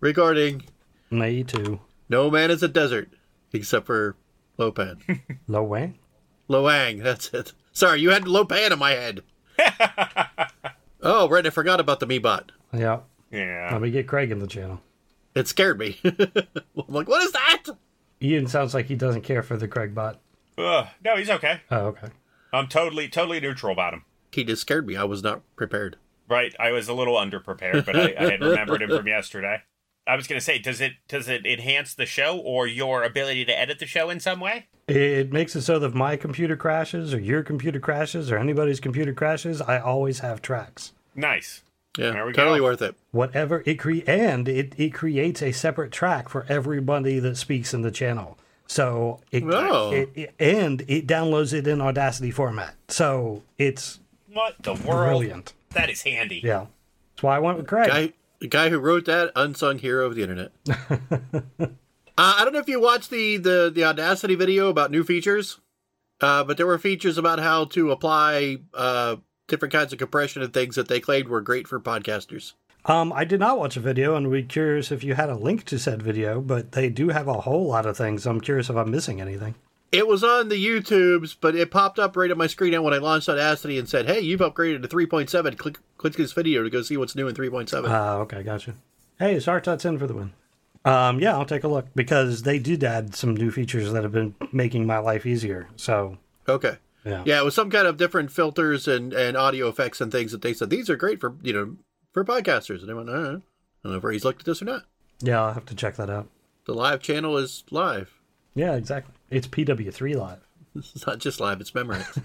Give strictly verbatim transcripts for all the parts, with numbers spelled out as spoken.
Recording. Me too. No man is a desert, except for Lopan. Lo Wang? Loang, that's it. Sorry, you had Lopan in my head. Oh, right, I forgot about the Meebot. Yeah. Yeah. Let me get Craig in the channel. It scared me. I'm like, what is that? Ian sounds like he doesn't care for the Craig bot. Ugh, no, he's okay. Oh, okay. I'm totally, totally neutral about him. He just scared me. I was not prepared. Right, I was a little underprepared, but I, I had remembered him from yesterday. I was going to say, does it does it enhance the show or your ability to edit the show in some way? It makes it so that if my computer crashes or your computer crashes or anybody's computer crashes, I always have tracks. Nice. Yeah, There we totally go. worth it. Whatever it cre- and it, it creates a separate track for everybody that speaks in the channel. So it, Oh. it, it and it downloads it in Audacity format. So it's What the world? brilliant. That is handy. Yeah. That's why I went with Craig. Guy, the guy who wrote that, unsung hero of the internet. uh, I don't know if you watched the, the, the Audacity video about new features, uh, but there were features about how to apply uh, different kinds of compression and things that they claimed were great for podcasters. Um, I did not watch a video, and would be curious if you had a link to said video, but they do have a whole lot of things. I'm curious if I'm missing anything. It was on the YouTubes, but it popped up right on my screen when I launched Audacity and said, hey, you've upgraded to three point seven. Click click this video to go see what's new in three point seven. Ah, okay, gotcha. Hey, Sartot's in for the win. Um, yeah, I'll take a look, because they did add some new features that have been making my life easier, so... Okay. Yeah. Yeah, it was some kind of different filters and, and audio effects and things that they said, these are great for, you know, for podcasters. And I went, I don't know, I don't know if he's looked at this or not. Yeah, I'll have to check that out. The live channel is live. Yeah, exactly. It's P W three Live. It's not just live, it's memorized.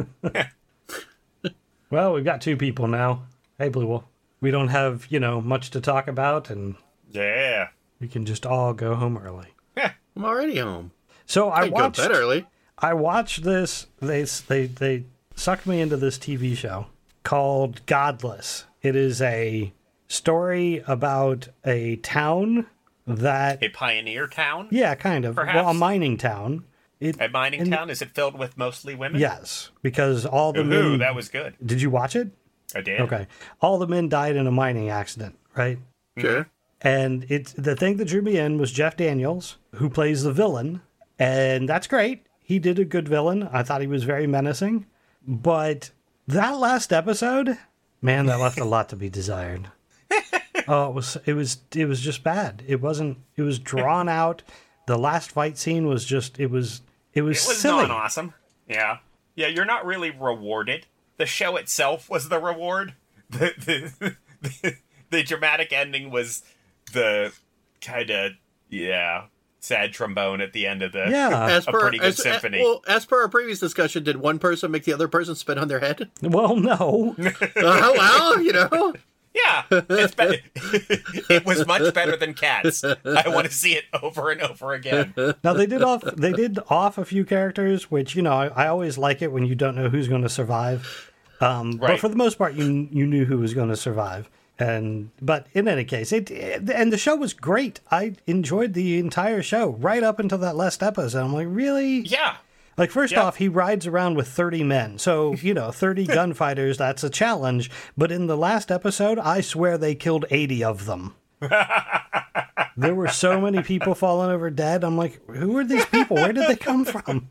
Well, we've got two people now. Hey, Blue Wolf. We don't have, you know, much to talk about, and Yeah. we can just all go home early. I'm already home. So I I go watched... to bed early. I watched this. They they they sucked me into this T V show called Godless. It is a story about a town that, A pioneer town? yeah, kind of, Perhaps. well, a mining town. It, A mining and- town? Is it filled with mostly women? Yes, because all the Ooh, men. that was good. Did you watch it? I did. Okay, all the men died in a mining accident, right? Sure. And it's the thing that drew me in was Jeff Daniels, who plays the villain, and that's great. He did a good villain. I thought he was very menacing, but that last episode, man, that left a lot to be desired. Oh, it was it was it was just bad. It wasn't. It was drawn out. The last fight scene was just. It was. It was, It was silly. not awesome. Yeah. Yeah, you're not really rewarded. The show itself was the reward. The the, the, the dramatic ending was the kind of, yeah, sad trombone at the end of the Yeah. As a per, pretty good as, symphony. Well, as per our previous discussion, did one person make the other person spit on their head? Well, no. Oh, well, you know. Yeah, it's be- it was much better than Cats. I want to see it over and over again. Now they did off. They did off a few characters, which you know I, I always like it when you don't know who's going to survive. Um, But Right. for the most part, you you knew who was going to survive. And but in any case, it, it and the show was great. I enjoyed the entire show right up until that last episode. I'm like, really? Yeah, Like, first Yeah. off, he rides around with thirty men. So, you know, thirty gunfighters, that's a challenge. But in the last episode, I swear they killed eighty of them. There were so many people falling over dead. I'm like, who are these people? Where did they come from?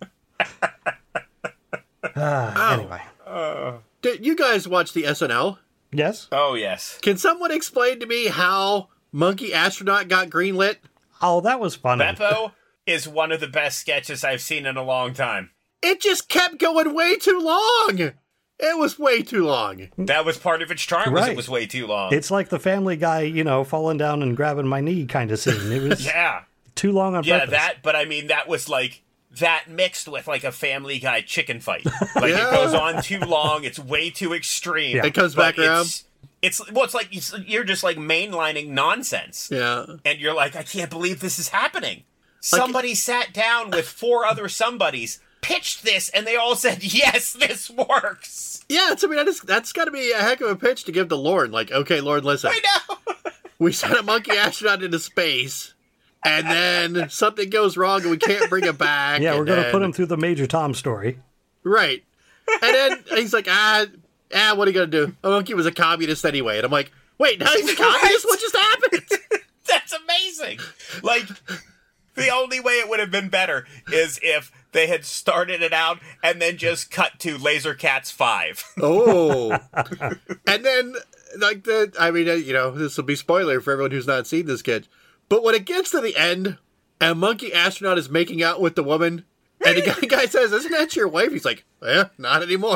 Ah, anyway. Did you guys watch the S N L? Yes? oh yes. Can someone explain to me how Monkey Astronaut got greenlit? Oh, that was funny. Beppo is one of the best sketches I've seen in a long time. It just kept going way too long. It was way too long. That was part of its charm, was Right. it was way too long. It's like the Family Guy, you know, falling down and grabbing my knee kind of scene. It was yeah. too long on Yeah, purpose. that, but I mean, that was like, that mixed with like a Family Guy chicken fight. Like, Yeah. it goes on too long, it's way too extreme. Yeah. It comes but back around. It's, it's, well, it's like, it's- you're just like mainlining nonsense. Yeah. And you're like, I can't believe this is happening. Somebody sat down with four other somebodies, pitched this, and they all said, yes, this works. Yeah, it's, I mean, that is, that's got to be a heck of a pitch to give to Lord. Like, okay, Lord, listen. I know. We sent a monkey astronaut into space, and then something goes wrong and we can't bring it back. yeah, we're and going to then- put him through the Major Tom story. Right. And then he's like, ah, ah, what are you going to do? A monkey was a communist anyway. And I'm like, wait, now he's a communist? What just happened? That's amazing. amazing. Like, the only way it would have been better is if they had started it out and then just cut to Laser Cats five. Oh. And then, like, the, I mean, uh, you know, this will be spoiler for everyone who's not seen this sketch. But when it gets to the end, and Monkey Astronaut is making out with the woman, and the guy, guy says, "Isn't that your wife?" He's like, "Eh, not anymore."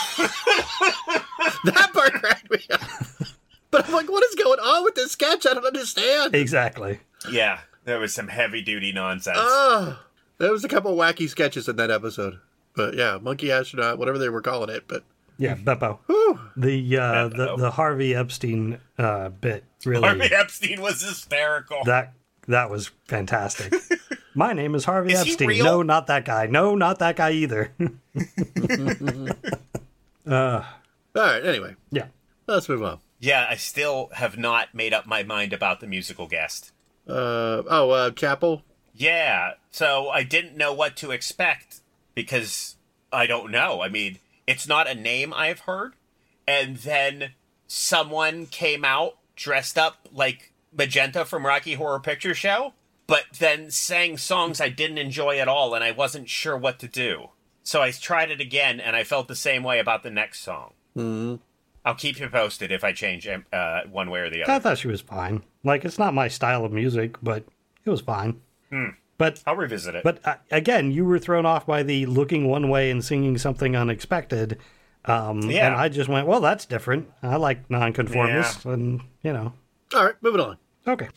That part cracked me up. But I'm like, what is going on with this sketch? I don't understand. Exactly. Yeah, there was some heavy-duty nonsense. Oh, there was a couple of wacky sketches in that episode. But yeah, Monkey Astronaut, whatever they were calling it. But Yeah, Beppo. whew. The uh, the Beppo. the Harvey Epstein uh, bit really Harvey Epstein was hysterical. that that was fantastic. My name is Harvey Is he Epstein. real? No, not that guy. No, not that guy either. uh, All right, anyway, yeah. let's move on. Yeah, I still have not made up my mind about the musical guest. Uh, oh, uh, Chapel. Yeah, so I didn't know what to expect because I don't know. I mean, it's not a name I've heard. And then someone came out dressed up like Magenta from Rocky Horror Picture Show, but then sang songs I didn't enjoy at all, and I wasn't sure what to do. So I tried it again, and I felt the same way about the next song. Mm-hmm. I'll keep you posted if I change uh, one way or the I other. thought she was fine. Like, it's not my style of music, but it was fine. Hmm. But I'll revisit it. but uh, again, you were thrown off by the looking one way and singing something unexpected. Um, Yeah. And I just went, well, that's different. I like nonconformists, and you know, All right, moving on. okay.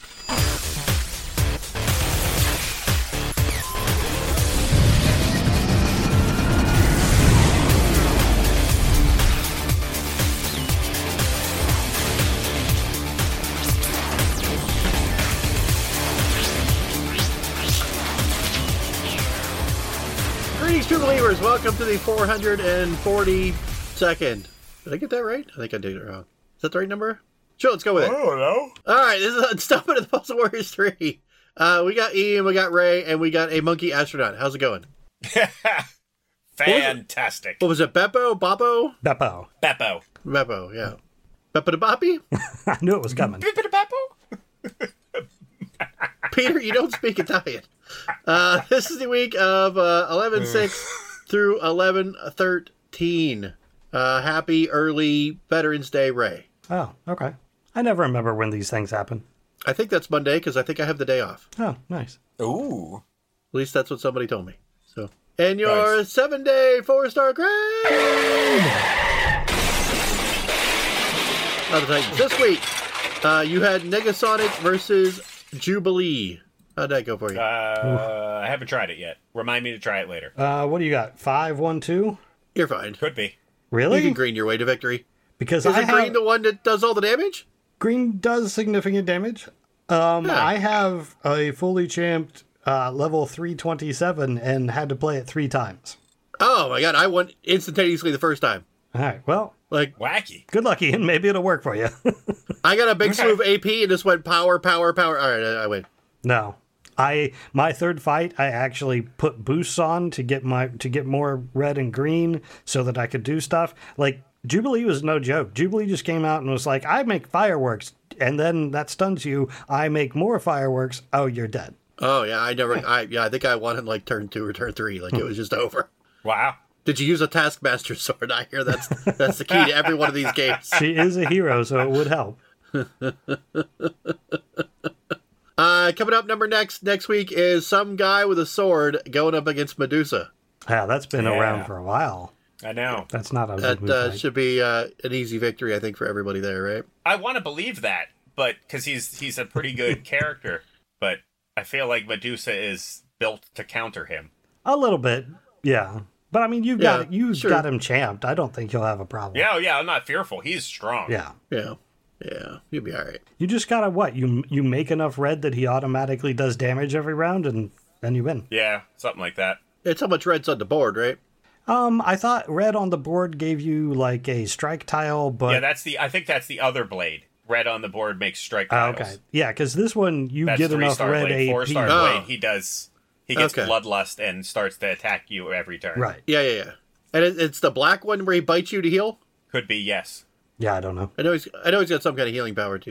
Greetings, true believers. Welcome to the four hundred forty-second. Did I get that right? I think I did it wrong. Is that the right number? Sure, let's go with it. don't know. All right, this is Installment of the Puzzle Warriors three. Uh, we got Ian, we got Ray, and we got a Monkey Astronaut. How's it going? Fantastic. What was it, Beppo? Boppo? Beppo. Beppo. Beppo, yeah. Beppo the Boppy? I knew it was coming. Beppo? Peter, you don't speak Italian. Uh, this is the week of uh, eleven six through eleven thirteen. Uh, happy early Veterans Day, Ray. Oh, okay. I never remember when these things happen. I think that's Monday because I think I have the day off. Oh, nice. Ooh. At least that's what somebody told me. So, and your Nice. seven-day four-star grade. Now the Titans. This week, uh, you had Negasonic versus Jubilee. How'd that go for you? Uh, I haven't tried it yet. Remind me to try it later. Uh, what do you got? Five, one, two. You're fine. Could be. Really? You can green your way to victory. Because Is I it have, green the one that does all the damage? green does significant damage. Um, Yeah. I have a fully champed uh, level three twenty-seven and had to play it three times. Oh my god, I won instantaneously the first time. All right. Well, Like, Wacky. good luck, Ian. Maybe it'll work for you. I got a big Okay. slew of A P and just went power, power, power. All right, I, I win. No. I my third fight I actually put boosts on to get my to get more red and green so that I could do stuff. Like Jubilee was no joke. Jubilee just came out and was like, I make fireworks and then that stuns you. I make more fireworks. Oh, you're dead. Oh yeah, I never. I yeah, I think I won in like turn two or turn three. Like it was just over. Wow. Did you use a Taskmaster sword? I hear that's that's the key to every one of these games. She is a hero, so it would help. Uh, coming up, number next next week is some guy with a sword going up against Medusa. Yeah, that's been Yeah. around for a while. I know. That's not a That good uh, fight. should be uh, an easy victory, I think, for everybody there, right? I want to believe that, but because he's he's a pretty good character, but I feel like Medusa is built to counter him. A little bit, yeah. But I mean, you've Yeah, got you've sure. got him champed. I don't think you'll have a problem. Yeah, oh, yeah. I'm not fearful. He's strong. Yeah. Yeah, yeah, you'll be all right. You just gotta what? You you make enough red that he automatically does damage every round, and then you win. Yeah, something like that. It's how much red's on the board, right? Um, I thought red on the board gave you like a strike tile, but Yeah, that's the. I think that's the other blade. Red on the board makes strike Ah, tiles. okay, yeah, because this one you That's get three enough star red blade. Four A P. star Oh. blade. He does. He gets Okay. bloodlust and starts to attack you every turn. Right? Yeah, yeah, yeah. And it, it's the black one where he bites you to heal. Could be yes. Yeah, I don't know. I know he's I know he's got some kind of healing power too.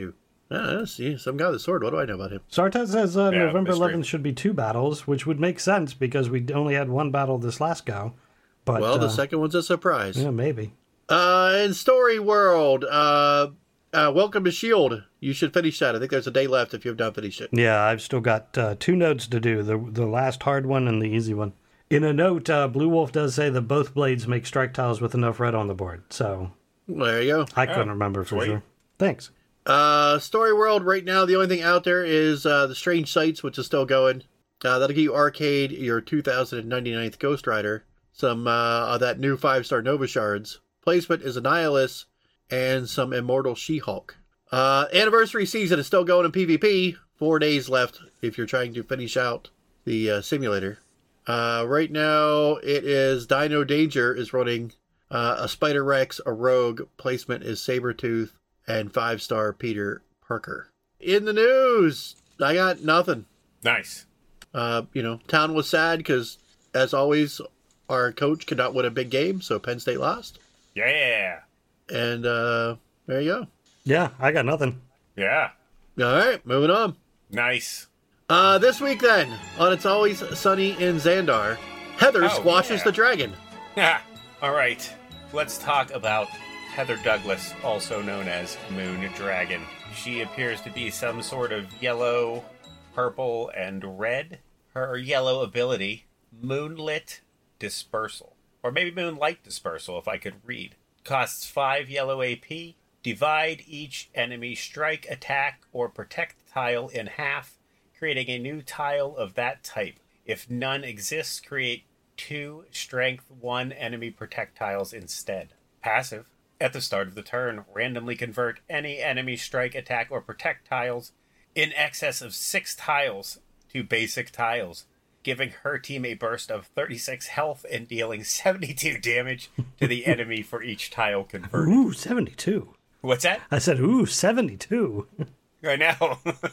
Uh, see, some guy with a sword. What do I know about him? Sartat says uh, Yeah, November mystery. eleventh should be two battles, which would make sense because we only had one battle this last go. But Well, the uh, second one's a surprise. yeah, maybe. Uh, in Story World, uh, uh, Welcome to S H I E L D. You should finish that. I think there's a day left if you have not finished it. Yeah, I've still got uh, two notes to do, the the last hard one and the easy one. In a note, uh, Blue Wolf does say that both blades make strike tiles with enough red on the board, so Well, there you go. I couldn't remember for sweet. sure. Thanks. Uh, Story World, right now, the only thing out there is uh, the Strange Sights, which is still going. Uh, that'll give you Arcade, your two thousand ninety-ninth Ghost Rider, some uh, of that new five-star Nova Shards. Placement is Annihilus, and some Immortal She-Hulk. Uh, Anniversary Season is still going in PvP. Four days left if you're trying to finish out the uh, simulator. Uh, right now, it is Dino Danger is running uh, a Spider Rex, a Rogue. Placement is Sabretooth, and five-star Peter Parker. In the news, I got nothing. Nice. Uh, you know, town was sad because, as always, our coach could not win a big game, so Penn State lost. Yeah. And uh, there you Yeah, I got nothing. Yeah. go. All right, moving on. Nice. Uh, this week, then, on It's Always Sunny in Xandar, Heather Oh, squashes yeah. the dragon. Yeah. All right. Let's talk about Heather Douglas, also known as Moon Dragon. She appears to be some sort of yellow, purple, and red. Her yellow ability, Moonlit Dispersal. Or maybe Moonlight Dispersal, if I could read. Costs five yellow A P. Divide each enemy strike, attack, or protect tile in half, creating a new tile of that type. If none exists, create two strength one enemy protect tiles instead. Passive. At the start of the turn, randomly convert any enemy strike, attack, or protect tiles in excess of six tiles to basic tiles, giving her team a burst of thirty-six health and dealing seventy-two damage to the enemy for each tile converted. Ooh, seventy-two. What's that? I said, ooh, seventy-two. I know.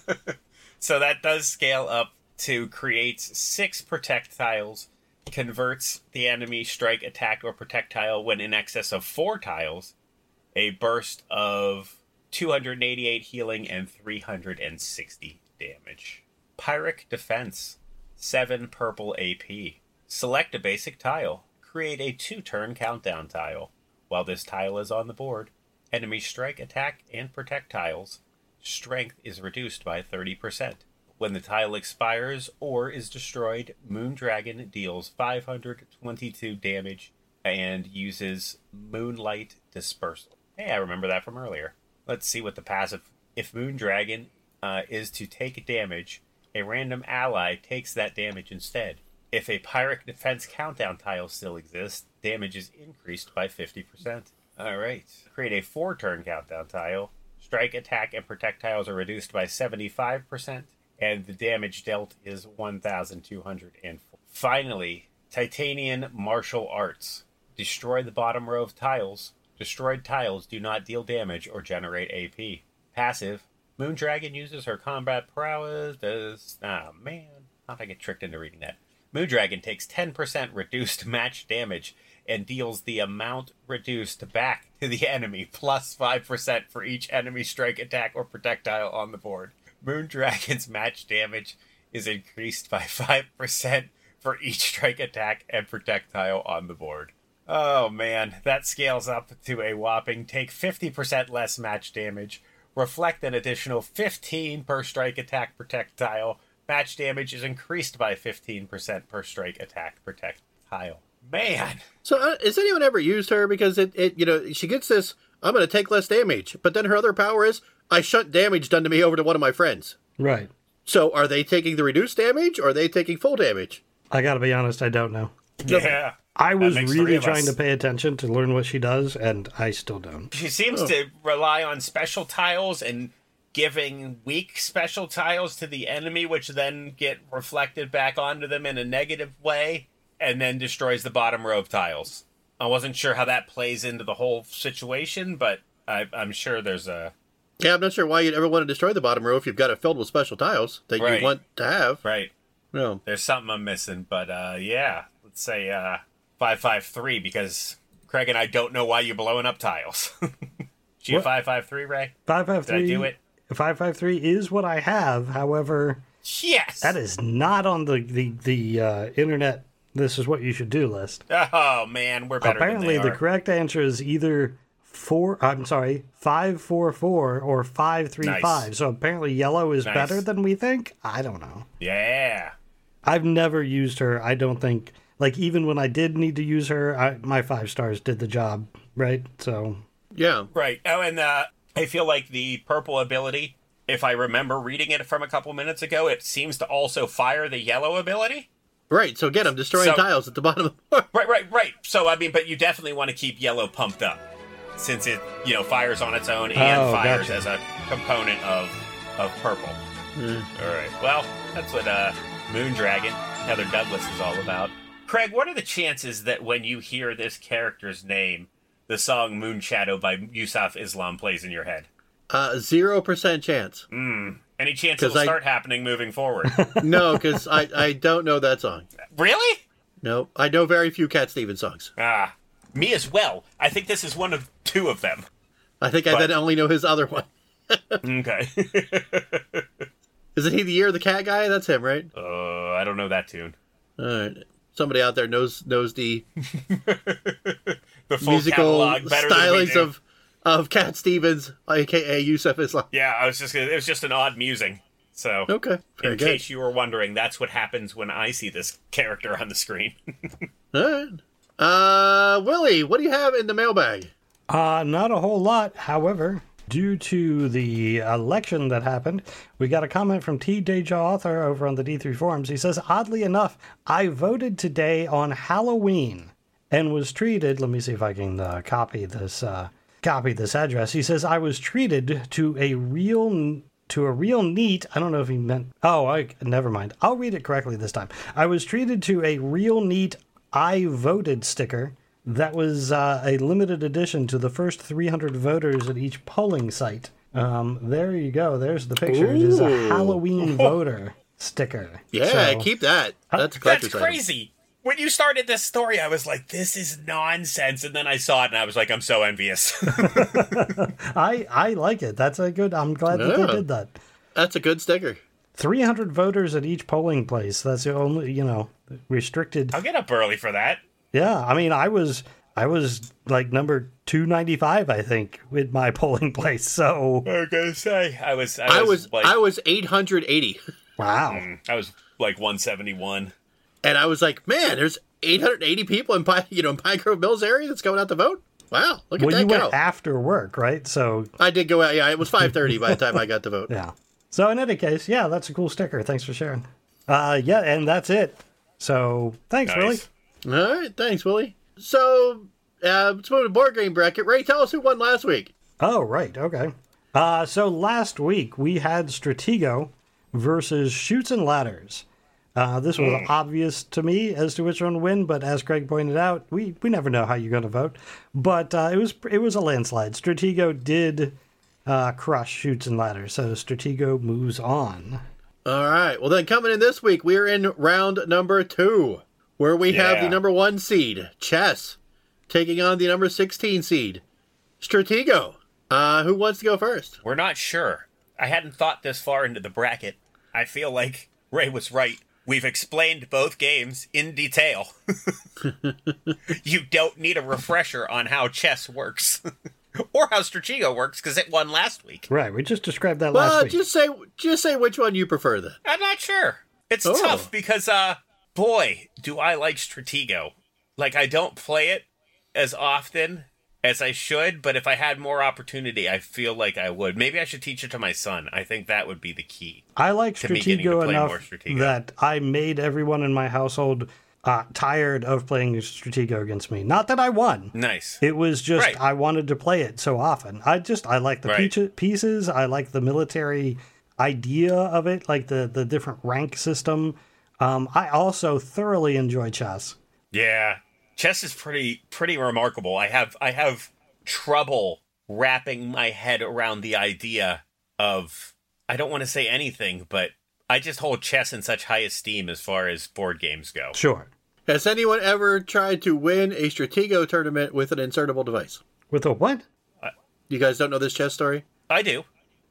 So that does scale up to create six protect tiles, converts the enemy strike, attack, or protect tile when in excess of four tiles, a burst of two hundred eighty-eight healing and three hundred sixty damage. Pyrrhic Defense, seven purple A P. Select a basic tile. Create a two-turn countdown tile. While this tile is on the board, enemy strike, attack, and protect tiles strength is reduced by thirty percent. When the tile expires or is destroyed, Moondragon deals five hundred twenty-two damage and uses Moonlight Dispersal. Hey, I remember that from earlier. Let's see what the passive... If Moondragon uh, is to take damage, a random ally takes that damage instead. If a Pyrrhic Defense countdown tile still exists, damage is increased by fifty percent. Alright. Create a four-turn countdown tile. Strike, attack, and protect tiles are reduced by seventy-five percent, and the damage dealt is one thousand two hundred four. Finally, Titanian Martial Arts. Destroy the bottom row of tiles. Destroyed tiles do not deal damage or generate A P. Passive. Moondragon uses her combat prowess. Does... Ah, man. How did I get tricked into reading that? Moondragon takes ten percent reduced match damage and deals the amount reduced back to the enemy, plus five percent for each enemy strike, attack, or projectile on the board. Moondragon's match damage is increased by five percent for each strike, attack, and projectile on the board. Oh man, that scales up to a whopping take fifty percent less match damage, reflect an additional fifteen per strike, attack, projectile. Match damage is increased by fifteen percent per strike, attack, projectile. Man! So, uh, has anyone ever used her? Because it, it, you know, she gets this, I'm going to take less damage. But then her other power is, I shunt damage done to me over to one of my friends. Right. So, are they taking the reduced damage, or are they taking full damage? I gotta be honest, I don't know. Yeah. I was makes three really of trying us. to pay attention to learn what she does, and I still don't. She seems to rely on special tiles and giving weak special tiles to the enemy, which then get reflected back onto them in a negative way, and then destroys the bottom row of tiles. I wasn't sure how that plays into the whole situation, but I, I'm sure there's a... Yeah, I'm not sure why you'd ever want to destroy the bottom row if you've got it filled with special tiles that Right. you want to have. Right. No. There's something I'm missing, but uh, yeah, let's say uh, five five three, because Craig and I don't know why you're blowing up tiles. She a What? five five three, Ray? five five Did I three do it? five five three is what I have. However, Yes. that is not on the the the uh, internet. This is what you should do list. Oh man, we're better Apparently, than they the are. correct answer is either four. I'm sorry, five four four or five three five. Nice. So apparently, yellow is Nice. better than we think. I don't know. Yeah. I've never used her. I don't think. Like even when I did need to use her, I, my five stars did the job. Right. So Yeah. Right. Oh, and uh, I feel like the purple ability, if I remember reading it from a couple minutes ago, it seems to also fire the yellow ability. Right, so get them destroying So- tiles at the bottom of the board. Right, right, right. So, I mean, but you definitely want to keep yellow pumped up, since it, you know, fires on its own and Oh, fires gotcha. as a component of of purple. All right. Well, that's what uh, Moondragon, Heather Douglas, is all about. Craig, what are the chances that when you hear this character's name, the song Moonshadow by Yusuf Islam plays in your head? Uh, zero percent chance. Any chance 'Cause it'll I- start happening moving forward? No, because I, I don't know that song. Really? No, I know very few Cat Stevens songs. Ah, me as well. I think this is one of two of them. I think I But- then only know his other one. Okay. Isn't he the Year of the Cat guy? That's him, right? uh, I don't know that tune. All right. Somebody out there knows knows the The full musical catalog better than we stylings do. of of Cat Stevens, aka Yusuf Islam. Yeah, I was just gonna, it was just an odd musing. So, Okay, very in good. case you were wondering, that's what happens when I see this character on the screen. All right. Uh, Willie, what do you have in the mailbag? Uh, not a whole lot. However, due to the election that happened, we got a comment from T. Deja Author over on the D three forums. He says, oddly enough, I voted today on Halloween and was treated. Let me see if I can uh, copy this. Uh, copy this address. He says I was treated to a real to a real neat. I don't know if he meant. Oh, I never mind. I'll read it correctly this time. I was treated to a real neat I voted sticker. That was uh, a limited edition to the first three hundred voters at each polling site. Um, there you go. There's the picture. It is a Ooh. Halloween voter sticker. Yeah, So- keep that. That's a That's collector's item. crazy. When you started this story, I was like, this is nonsense. And then I saw it and I was like, I'm so envious. I I like it. That's a good. I'm glad that Yeah. they did that. That's a good sticker. three hundred voters at each polling place. That's the only, you know, restricted. I'll get up early for that. Yeah, I mean, I was I was like number two ninety-five, I think, with my polling place. So I was gonna say I was. I was, I was like, I was eight hundred eighty, wow. I was like one seventy-one. and I was like, man, there's eight hundred eighty people in Pine, you know, in Pine Grove Mills area that's going out to vote. Wow, look at Well, you that went go! after work, right? So I did go out. Yeah, it was five thirty by the time I got to vote. yeah. So in any case, yeah, that's a cool sticker. Thanks for sharing. Uh, yeah, and that's it. So thanks, Nice. Willie. All right, thanks, Willie. So, uh, let's move to board game bracket. Ray, tell us who won last week. Oh, right. Okay. Uh, so last week we had Stratego versus Shoots and Ladders. Uh, this was obvious to me as to which one would win, but as Craig pointed out, we, we never know how you're going to vote. But uh, it was it was a landslide. Stratego did uh, crush Shoots and Ladders, so Stratego moves on. All right. Well, then coming in this week, we are in round number two, where we have Yeah. the number one seed, Chess, taking on the number sixteen seed, Stratego. Uh, who wants to go first? We're not sure. I hadn't thought this far into the bracket. I feel like Ray was right. We've explained both games in detail. You don't need a refresher on how chess works. Or how Stratego works, because it won last week. Right, we just described that last Well, week. just say just say which one you prefer then. I'm not sure. It's Oh. tough because, uh, boy, do I like Stratego. Like, I don't play it as often as I should, but if I had more opportunity, I feel like I would. Maybe I should teach it to my son. I think that would be the key. I like to me getting to Stratego play enough more Stratego. that I made everyone in my household uh, tired of playing Stratego against me. Not that I won. Nice. It was just Right. I wanted to play it so often. I just I like the Right. peach- pieces. I like the military idea of it, like the the different rank system. Um, I also thoroughly enjoy chess. Yeah, chess is pretty pretty remarkable. I have I have trouble wrapping my head around the idea of, I don't want to say anything, but I just hold chess in such high esteem as far as board games go. Sure. Has anyone ever tried to win a Stratego tournament with an insertable device? With a what? You guys don't know this chess story? I do.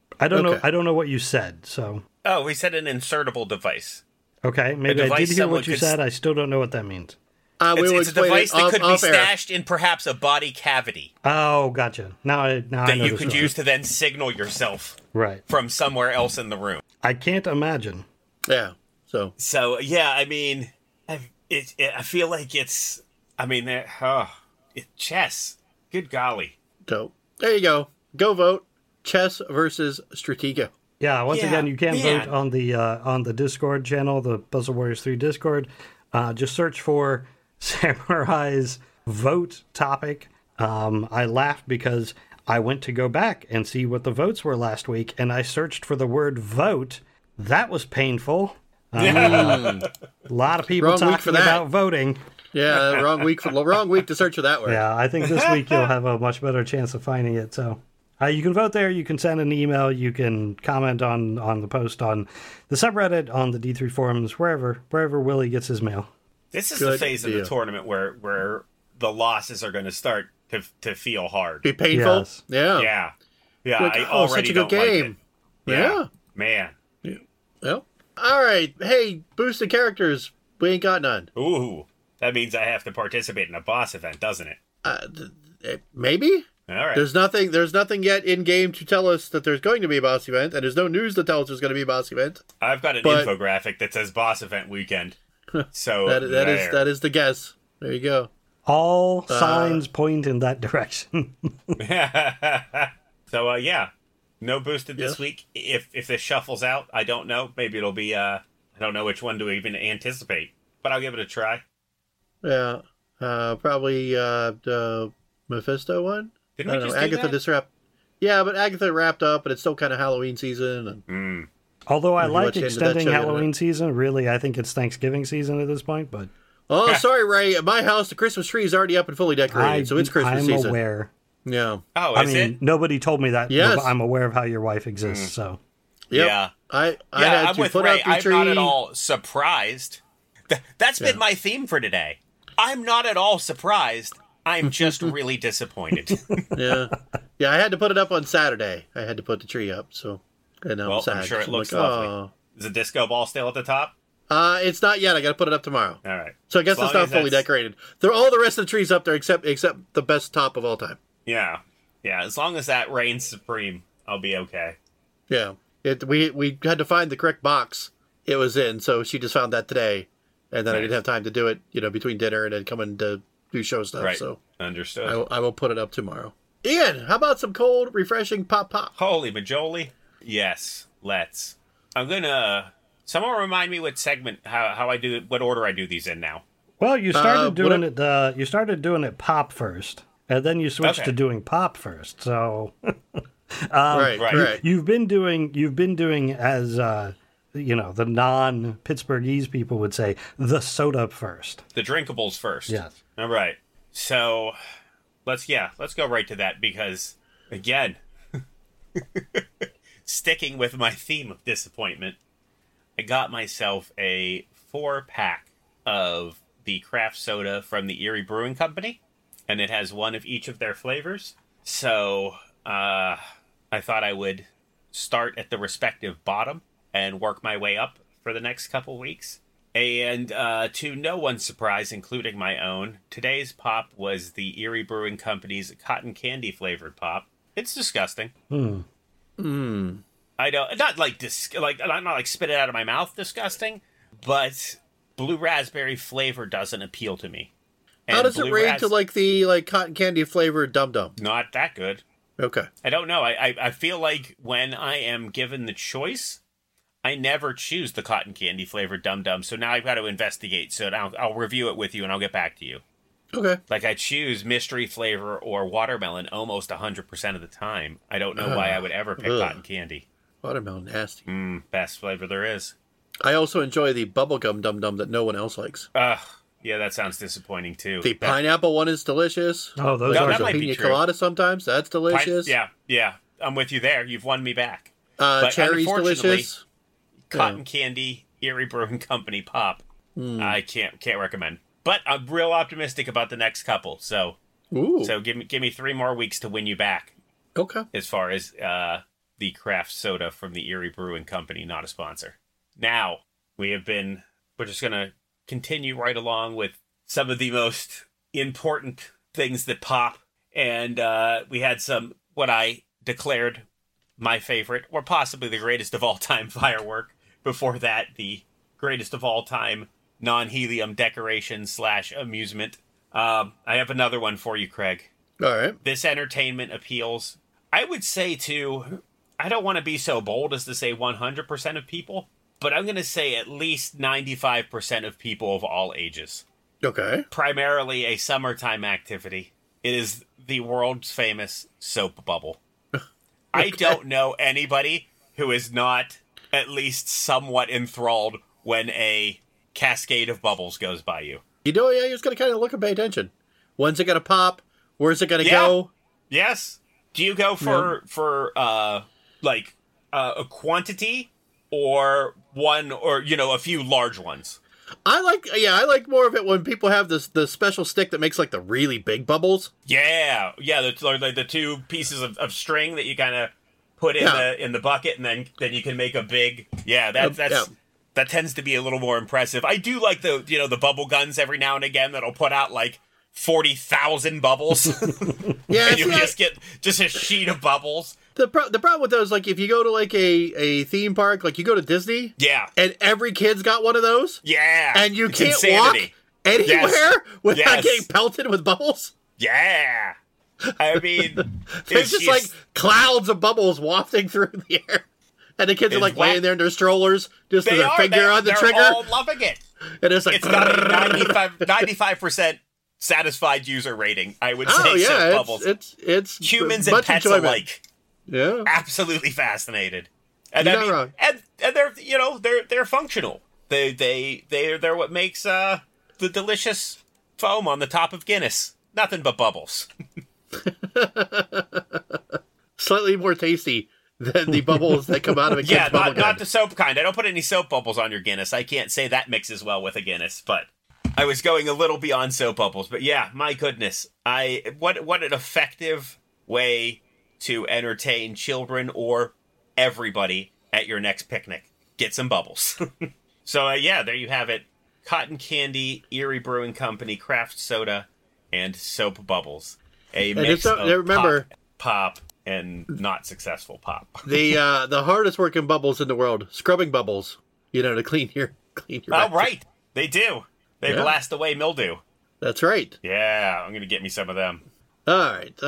I don't Okay. know. I don't know what you said. So Oh, we said an insertable device. okay, maybe I device did hear someone what you could said. I still don't know what that means. Uh, we It's, will it's a explain device it that off, could be off air. stashed in perhaps a body cavity Oh, gotcha. Now I now I that know you the could story. use to then signal yourself Right. from somewhere else in the room. I can't imagine. Yeah. So So yeah, I mean, I, it, it, I feel like it's. I mean, that oh, it, chess. Good golly. so there you go. Go vote. Chess versus Stratego. Yeah. Once Yeah, again, you can man. vote on the uh, on the Discord channel, the Puzzle Warriors three Discord. Uh, just search for Samurai's vote topic. Um, I laughed because I went to go back and see what the votes were last week, and I searched for the word vote. That was painful. A lot of people Wrong week talking for that. about voting. Yeah, wrong week for wrong week to search for that word. Yeah, I think this week you'll have a much better chance of finding it. So uh, you can vote there. You can send an email. You can comment on, on the post on the subreddit, on the D three forums, wherever wherever Willie gets his mail. This is the Good phase of deal. the tournament where where the losses are going to start to to feel hard. Be painful. Yes. Yeah. Yeah, yeah. Like, I oh, already such a good don't like game. it. Yeah. man. Well, all right. Hey, boosted characters. We ain't got none. Ooh, that means I have to participate in a boss event, doesn't it? Uh, th- eh, maybe. All right. There's nothing. There's nothing yet in game to tell us that there's going to be a boss event, and there's no news to tell us there's going to be a boss event. I've got an but- infographic that says boss event weekend. So That that is there. that is the guess. There you go. All signs point in that direction. So uh, yeah, no boosted this Yes. week. If if this shuffles out, I don't know. Maybe it'll be. Uh, I don't know which one to even anticipate, but I'll give it a try. Yeah. Uh, probably uh, the Mephisto one. Didn't I we don't just know. do Agatha that? just wrapped. Yeah, but Agatha wrapped up, and it's still kind of Halloween season. And Mm. Although I Have you like watched the end of that extending show yet, Halloween season, really, I think it's Thanksgiving season at this point. But oh, sorry, Ray. At my house, the Christmas tree is already up and fully decorated, I, so it's Christmas I'm season. aware. Yeah. Oh, I is mean, it? nobody told me that. Yes. but I'm aware of how your wife exists. So Yep. Yeah. I I Yeah, had I'm to with put Ray. up the I'm tree. not at all surprised. Th- That's been Yeah. my theme for today. I'm not at all surprised. I'm just really disappointed. Yeah. Yeah, I had to put it up on Saturday. I had to put the tree up, so and I'm Well, sad. I'm sure it So looks like, lovely. oh. Is the disco ball still at the top? Uh, it's not yet. I got to put it up tomorrow. All right. So I guess As it's long not as fully that's- decorated. They're all the rest of the trees up there except except the best top of all time. Yeah. Yeah, as long as that reigns supreme, I'll be okay. Yeah. It we we had to find the correct box it was in, so she just found that today, and then I Nice. didn't have time to do it, you know, between dinner and then coming to do show stuff. Right. So Understood. I will, I will put it up tomorrow. Ian, how about some cold, refreshing pop pop? Holy majoli. Yes, let's. I'm gonna... Someone remind me what segment, how, how I do, what order I do these in now. well, you started Uh, doing what- it. Uh, you started doing it pop first, and then you switched Okay. to doing pop first. So right, right. correct. you've been doing you've been doing as uh, you know the non Pittsburghese people would say the soda first. The drinkables first. Yes. All right. So, let's, yeah, let's go right to that because, again, sticking with my theme of disappointment, I got myself a four pack of the craft soda from the Erie Brewing Company, and it has one of each of their flavors. So, uh, I thought I would start at the respective bottom and work my way up for the next couple weeks. And uh, to no one's surprise, including my own, today's pop was the Erie Brewing Company's cotton candy flavored pop. It's disgusting. Hmm. Mm. I don't not like dis- like I'm not like spit it out of my mouth disgusting, but blue raspberry flavor doesn't appeal to me. How And does it blue rate ras- to like the like cotton candy flavored Dum Dum? Not that good. Okay. I don't know. I, I I feel like when I am given the choice, I never choose the cotton candy flavored Dum Dum. So now I've got to investigate. So now I'll review it with you and I'll get back to you. Okay. Like I choose mystery flavor or watermelon almost one hundred percent of the time. I don't know why I would ever pick Ugh. cotton candy. Watermelon nasty. Mmm, best flavor there is. I also enjoy the bubblegum Dum Dum that no one else likes. Ugh, yeah, that sounds disappointing too. The That- pineapple one is delicious. Oh, those No, are that There's a might be pina true. colada sometimes. That's pine- delicious. yeah, yeah, I'm with you there. You've won me back. Uh, But cherry's unfortunately, delicious. Cotton candy, Erie Brewing Company pop. Hmm. I can't can't recommend. But I'm real optimistic about the next couple. So Ooh. so give me give me three more weeks to win you back okay. as far as uh the craft soda from the Erie Brewing Company, not a sponsor. Now, we have been, we're just going to continue right along with some of the most important things that pop. And uh, we had some, what I declared my favorite, or possibly the greatest of all time firework. Before that, the greatest of all time non-helium decoration slash amusement. Um, I have another one for you, Craig. All right. This entertainment appeals, I would say to, I don't want to be so bold as to say one hundred percent of people, but I'm going to say at least ninety-five percent of people of all ages. Okay. Primarily a summertime activity. It is the world's famous soap bubble. Okay. I don't know anybody who is not at least somewhat enthralled when a cascade of bubbles goes by you. You know, yeah, you're just going to kind of look and pay attention. When's it going to pop? Where's it going to yeah. go? Yes. Do you go for, yeah. for uh, like, uh, a quantity or one or, you know, a few large ones? I like, yeah, I like more of it when people have this the special stick that makes, like, the really big bubbles. Yeah. Yeah, the, like the two pieces of, of string that you kind of put in yeah. the in the bucket, and then, then you can make a big, yeah, that, that's... Yeah. That tends to be a little more impressive. I do like the, you know, the bubble guns every now and again that'll put out like forty thousand bubbles. Yeah, and you see, just I, get just a sheet of bubbles. The pro- the problem with those, like, if you go to like a, a theme park, like you go to Disney, yeah, and every kid's got one of those, yeah, and you it's can't insanity. walk anywhere yes. without yes. getting pelted with bubbles. Yeah, I mean, there's just like clouds of bubbles wafting through the air. And the kids are like laying there in their strollers, just with their are, finger on the they're trigger. They're all loving it. And it's like... It's got a ninety-five percent satisfied user rating, I would say. Oh, yeah, soap it's, bubbles. It's, it's Humans and pets enjoyment. alike. Yeah. Absolutely fascinated. And You're I not mean, wrong. and, and they're, you know, they're they're functional. They, they, they're, they're what makes uh, the delicious foam on the top of Guinness. Nothing but bubbles. Slightly more tasty than the bubbles that come out of a kid's yeah, bubble not, gun. not the soap kind. I don't put any soap bubbles on your Guinness. I can't say that mixes well with a Guinness, but I was going a little beyond soap bubbles. But yeah, my goodness, I what what an effective way to entertain children or everybody at your next picnic. Get some bubbles. So uh, yeah, there you have it. Cotton candy, Erie Brewing Company, craft soda, and soap bubbles. A And mix it's, uh, of remember, pop, pop and not successful pop. the uh, the hardest working bubbles in the world, scrubbing bubbles, you know, to clean your clean your. Oh, right, they do. They Yeah. blast away mildew. That's right. Yeah, I'm gonna get me some of them. All right,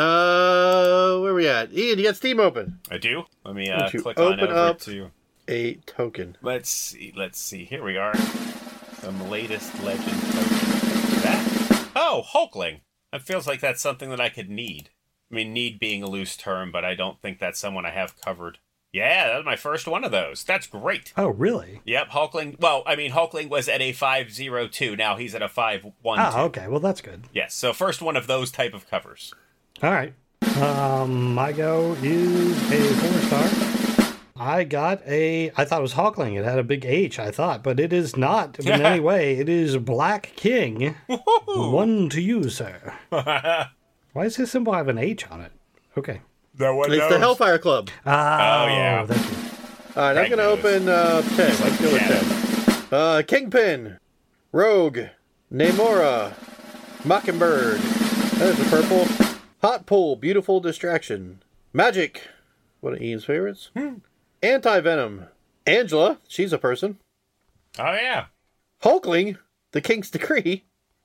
uh, where we at? Ian, you got Steam open. I do. Let me uh, Don't you click on open over up to. a token. Let's see. Let's see. Here we are. Some latest legend token. That. Oh, Hulkling. That feels like that's something that I could need. I mean, need being a loose term, but I don't think that's someone I have covered. Yeah, that was my first one of those. That's great. Oh, really? Yep, Hulkling. Well, I mean, Hulkling was at a five oh two. Now he's at a five one two. Oh, okay. Well, that's good. Yes, so first one of those type of covers. All right. Um, my go is a four star. I got a, I thought it was Hulkling. It had a big H, I thought, but it is not in any way. It is Black King. One to you, sir. Why does his symbol have an H on it? Okay. No one It's knows. the Hellfire Club. Oh, yeah. That's it. All right, I'm Frank going to knows. open uh, ten. It's Let's like go with ten. Uh, Kingpin, Rogue, Namora, Mockingbird. There's a purple. Hot Pull, Beautiful Distraction. Magic, one of Ian's favorites. Hmm. Anti-Venom, Angela, she's a person. Oh, yeah. Hulkling, The King's Decree.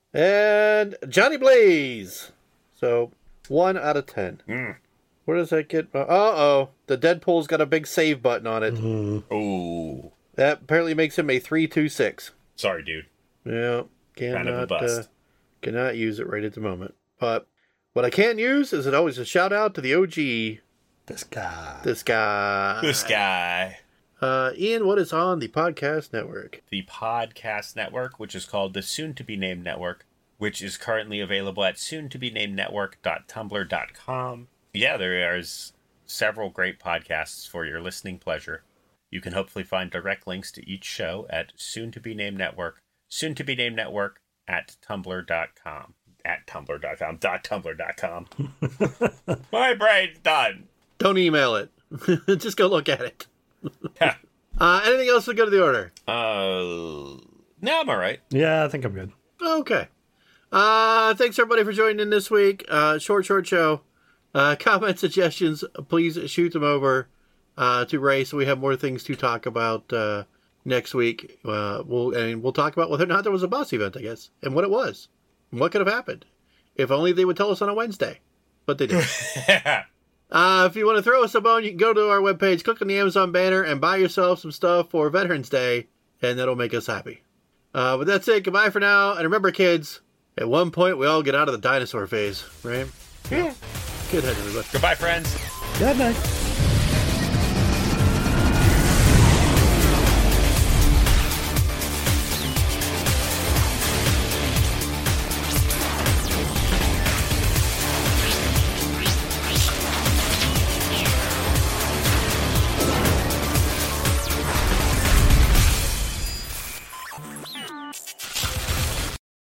And Johnny Blaze. So, one out of ten. Mm. Where does that get? Uh oh, the Deadpool's got a big save button on it. Mm-hmm. Ooh. That apparently makes him a three two six. Sorry, dude. Yeah, cannot, Kind of a bust. Uh, cannot use it right at the moment. But what I can use is it always a shout out to the O G. This guy. This guy. This guy. Uh, Ian, what is on the podcast network? The podcast network, which is called the Soon to Be Named Network, which is currently available at soon to be named network dot tumblr dot com. Yeah, there is several great podcasts for your listening pleasure. You can hopefully find direct links to each show at Soon to Be Named Network, Soon to Be Named Network at tumblr dot com. At tumblr dot com, dot tumblr dot com. My brain's done. Don't email it. Just go look at it. Yeah. Uh, anything else to go to the order? Uh, no, I'm all right. Yeah, I think I'm good. Okay. Uh, thanks everybody for joining in this week. Uh, short, short show. Uh, comment suggestions, please shoot them over uh, to Ray so we have more things to talk about uh, next week. Uh, we'll and we'll talk about whether or not there was a boss event, I guess, and what it was, and what could have happened. If only they would tell us on a Wednesday, but they didn't. uh, if you want to throw us a bone, you can go to our webpage, click on the Amazon banner, and buy yourself some stuff for Veterans Day, and that'll make us happy. Uh, but that's it. Goodbye for now, and remember, kids, at one point we all get out of the dinosaur phase, right? Yeah. Good night, everybody. Goodbye, friends. Good night.